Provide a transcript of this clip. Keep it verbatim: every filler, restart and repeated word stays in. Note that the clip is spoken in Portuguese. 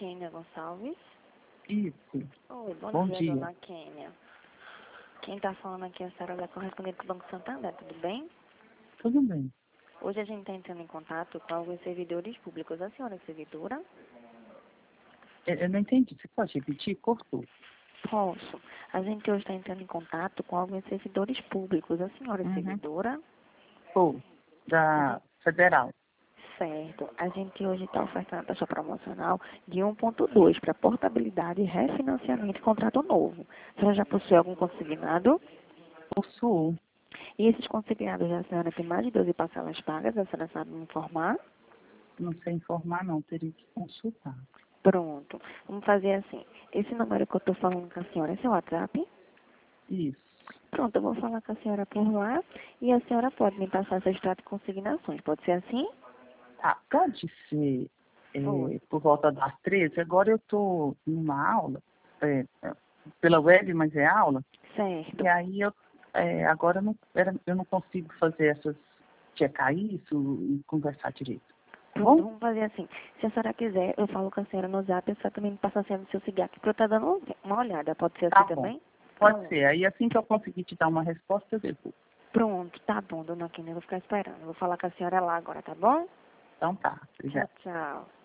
Kênia Gonçalves. Isso. Oi, bom, Bom dia, dia. dona Kênia. Quem está falando aqui é a senhora da correspondente do Banco Santander, tudo bem? Tudo bem. Hoje a gente está entrando em contato com alguns servidores públicos. A senhora é servidora? Eu, eu não entendi. Você pode repetir? Cortou. Posso. A gente hoje está entrando em contato com alguns servidores públicos. A senhora é Uhum. servidora? Ou da Federal. Certo. A gente hoje está ofertando a taxa promocional de um ponto dois para portabilidade, refinanciamento e contrato novo. A senhora já possui algum consignado? Possuo. E esses consignados da senhora tem mais de doze parcelas pagas, a senhora sabe me informar? Não sei informar, não. Teria que consultar. Pronto. Vamos fazer assim. Esse número que eu estou falando com a senhora é seu WhatsApp? Isso. Pronto, eu vou falar com a senhora por lá e a senhora pode me passar seu extrato de consignações. Pode ser assim? Tá, pode ser é, Oi. por volta das treze. Agora eu estou numa aula, é, é, pela web, mas é aula. Certo. E aí eu é, agora eu não, era, eu não consigo fazer essas, checar isso e conversar direito. Tá Pronto, bom? vamos fazer assim. Se a senhora quiser, eu falo com a senhora no zap, a senhora também me passa a senha do seu cigarro, para eu estar dando uma olhada. Pode ser assim Tá bom. também? Pode Pronto. ser. Aí assim que eu conseguir te dar uma resposta, eu devolvo. Pronto, tá bom, dona Kênia, eu vou ficar esperando. Eu vou falar com a senhora lá agora, tá bom? Então tá. Tchau, Obrigada. tchau.